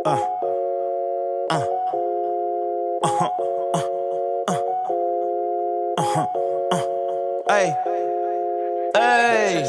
uh, uh, uh-huh, hey, hey.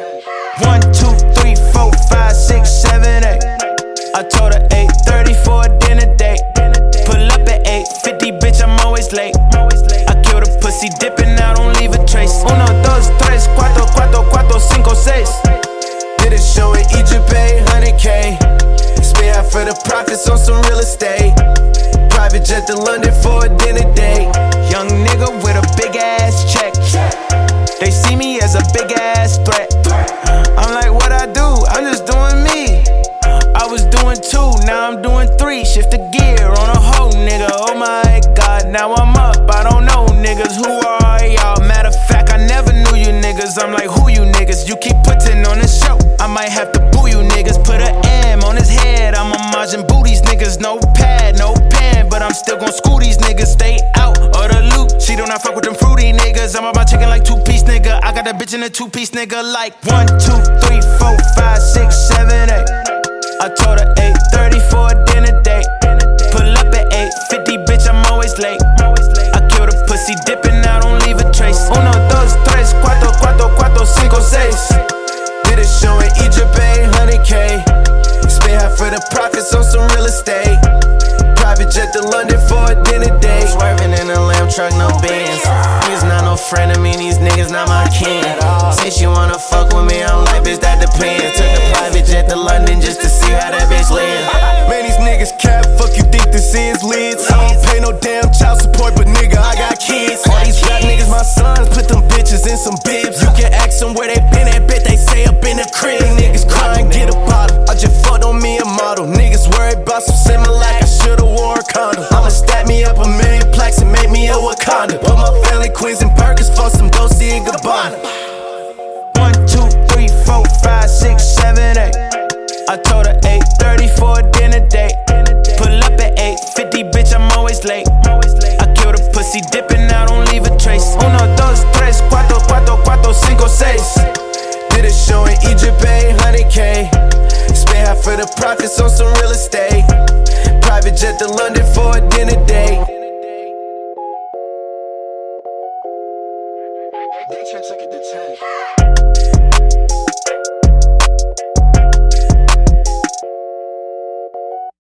1, 2, 3, 4, 5, 6, 7, 8. I told her 8:30 for a dinner date. Pull up at 8:50, bitch, I'm always late. I killed a pussy, dipping, I don't leave a trace. 1, 2, 3, 4, 4, 5, 6. Did a show in Egypt, paid 100K. Spit out for the profits on some real estate. Private jet to London for a dinner date. Young nigga with a big ass check. They see me as a big ass threat. I'm like, what I do? I'm just doing me. I was doing 2, now I'm doing 3. Shift the gear on a whole nigga. Oh my god, now I'm up. I don't know niggas. Who are y'all? Matter of fact, I never knew you niggas. I'm like, who you niggas? You keep putting on the show. I might have to boo you niggas. Put an M on his head. I'm a Majin Buu these niggas. No pad, no pen, but I'm still gon' school these niggas. Stay out of the loop. She do not fuck with them fruity niggas. I'm about chicken like 2-piece nigga. I got that bitch in a 2-piece nigga. Like 1, 2, 3, 4, 5, 6, 7, 8. I told her 8:30 for a dinner date. Pull up at 8:50, bitch, I'm always late. I killed a pussy, dipping, I don't leave a trace. 1, 2, 3, 4, 4, 5, 6. Did a show in Egypt, paid 100K. Spit out for the profits on some real estate. Private jet to London for a dinner date. Swerving in a lamb truck, no Benz. He's not no friend of me, these niggas not my kin. Say she wanna fuck with me, I'm like, bitch, that depends. Took the private jet to London just to see how that bitch live. Man, these niggas cap, fuck you think this is lids. I don't pay no damn child support, but nigga, I got kids. All these rap niggas, my sons, put them bitches in some bibs. You can ask them where they been at, bet they say up in the crib. Niggas crying, get a bottle. I just fucked on me a model. Niggas worried about some similar like I should've wore a condom. I'ma stack me up 1,000,000 plaques and make me a Wakanda. Put my family Queens and Perkins for some Dolce and Gabbana. 1, 2, 3, 4, 5, 6, 7, 8. I told her 8:30 for a dinner date. Pull up at 8:50, bitch, I'm always late. I killed a pussy, dipping, I don't leave a trace. 1, 2, 3, 4, 4, 5, 6. Did a show in Egypt, paid 100K. Spit out for the profits on some real estate. Private jet to London for a dinner date.